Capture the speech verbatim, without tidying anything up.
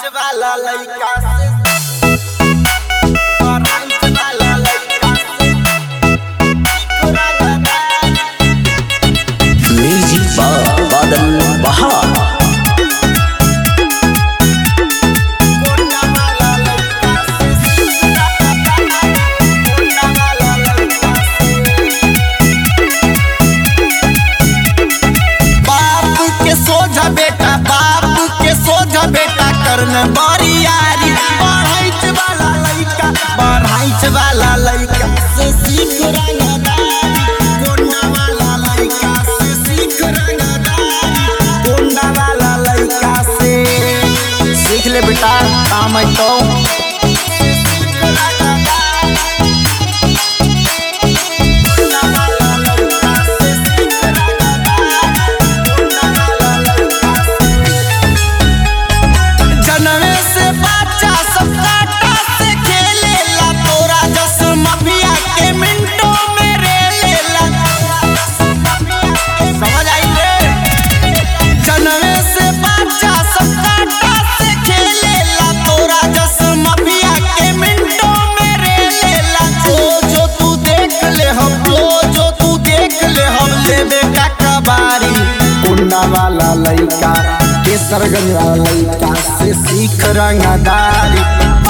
पढ़ाई वाला लइका से पढ़ाई वाला लइका से म्यूजिक बाय बादल बहार। बेटा बाप के सोझा बेटा करने बड़ी यारी पढ़ाई वाला लइका पढ़ाई वाला लइका से सीख रंगदारी गोंडा वाला लइका से सीख रंगदारी गोंडा वाला लइका से सीख ले बेटा काम है तो वाला लइका केसरगंज वाला लइका से सीख रंगदारी।